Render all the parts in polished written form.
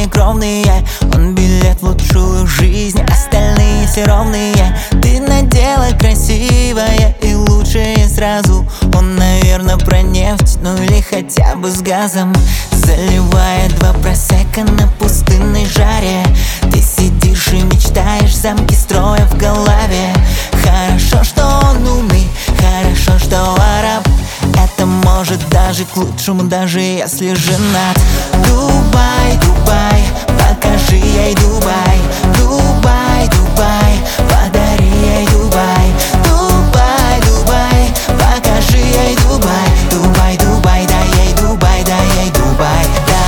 хладнокровные. Он билет в лучшую жизнь, остальные все ровные. Ты надела красивое и лучшее сразу. Он, наверное, про нефть, ну или хотя бы с газом. Заливая 2 просека на пустынной жаре. Ты сидишь и мечтаешь, замки строя в голове. Хорошо, что он умный, хорошо, что араб. Это может даже к лучшему, даже если женат. Дубай, Дубай, покажи ей Дубай. Дубай, Дубай, подари ей Дубай. Дубай, Дубай, покажи ей Дубай. Дубай, Дубай, дай ей Дубай, дай ей Дубай.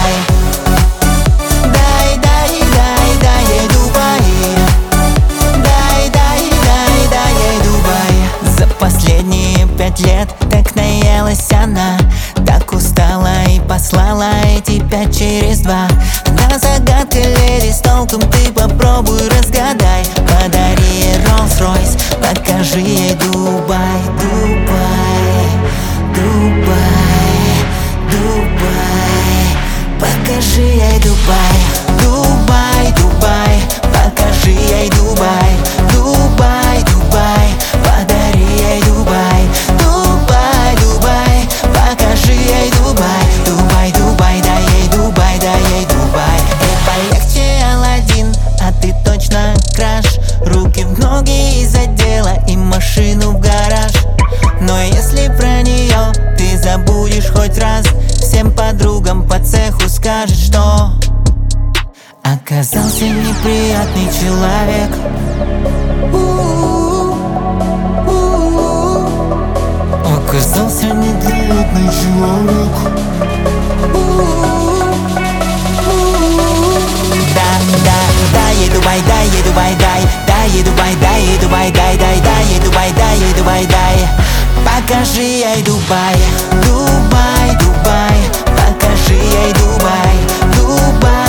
Дай, дай, дай, дай ей Дубай. Дай, дай, дай, дай ей Дубай. За последние 5 лет так наелась она, так устала и послала эти 5 через 2. Она загадка, леди, с толком ты попробуй разгадай. Подари ей Rolls-Royce, покажи ей Дубай. Дубай, Дубай, Дубай, покажи ей Дубай. Дубай, Дубай, покажи ей Дубай. Дубай, Дубай, подари ей Дубай. Дубай, Дубай, покажи ей Дубай. Дубай, Дубай, дай ей Дубай, дай ей Дубай. Полегче, Аладдин, а ты точно краш. Руки в ноги из-за дела и машину в гараж. Но если про нее ты забудешь хоть раз, всем подругам по цеху скажет, что оказался неприятный человек. Оказался неприятный человек. Дай ей Дубай, дай ей Дубай, дай ей Дубай, дай ей Дубай, дай ей Дубай, дай ей Дубай, дай. Покажи ей Дубай. Дубай, Дубай, покажи ей Дубай. Дубай.